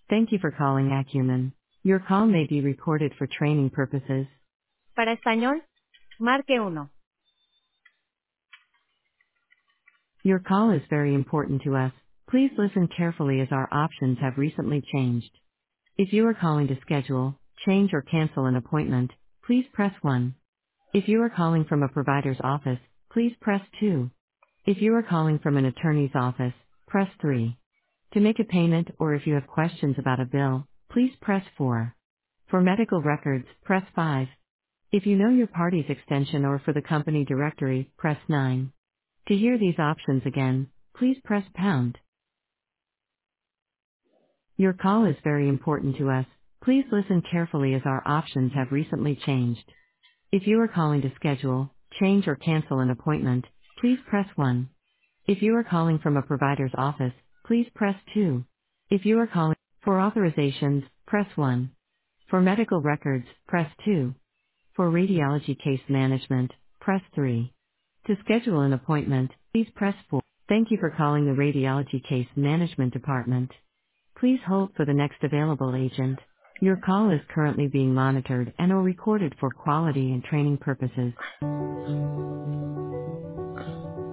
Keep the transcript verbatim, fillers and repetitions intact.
Thank you for calling Acumen. Your call may be recorded for training purposes. Para español, marque uno. Your call is very important to us. Please listen carefully as our options have recently changed. If you are calling to schedule, change or cancel an appointment, please press one. If you are calling from a provider's office, please press two. If you are calling from an attorney's office, press three. To make a payment or if you have questions about a bill, please press four. For medical records, press five. If you know your party's extension or for the company directory, press nine. To hear these options again, please press pound. Your call is very important to us. Please listen carefully as our options have recently changed. If you are calling to schedule, change or cancel an appointment, please press one. If you are calling from a provider's office, please press two. If you are calling for authorizations, press one. For medical records, press two. For radiology case management, press three. To schedule an appointment, please press four. Thank you for calling the Radiology Case Management Department. Please hold for the next available agent. Your call is currently being monitored and or recorded for quality and training purposes.